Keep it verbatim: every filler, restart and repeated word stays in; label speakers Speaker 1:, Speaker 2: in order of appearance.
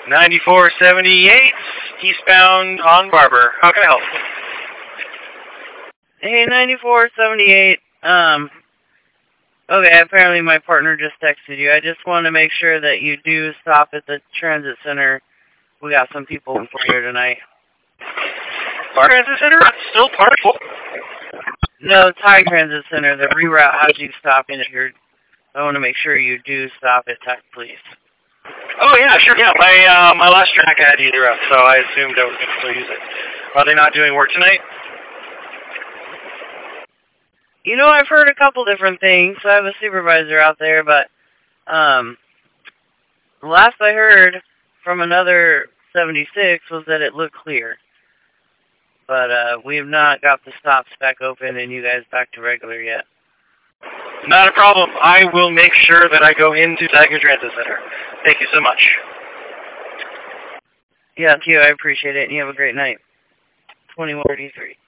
Speaker 1: ninety-four seventy-eight, eastbound on Barber. How can I help?
Speaker 2: Hey, ninety-four seventy-eight, um, okay, apparently my partner just texted you. I just want to make sure that you do stop at the transit center. We got some people for here tonight.
Speaker 1: Bar Transit Center? That's still part of full.
Speaker 2: No, Thai Transit Center, the reroute has you stop in if you're, I want to make sure you do stop at Thai, please.
Speaker 1: Oh, yeah, sure, yeah. My, uh, my last track I had either up, so I assumed I was going to still use it. Are they not doing work tonight?
Speaker 2: You know, I've heard a couple different things. I have a supervisor out there, but um, the last I heard from another seventy-six was that it looked clear. But uh, we have not got the stops back open and you guys back to regular yet.
Speaker 1: Not a problem. I will make sure that I go into Tiger Transit Center. Thank you so much.
Speaker 2: Yeah, thank you. I appreciate it. And you have a great night. twenty-one thirty-three.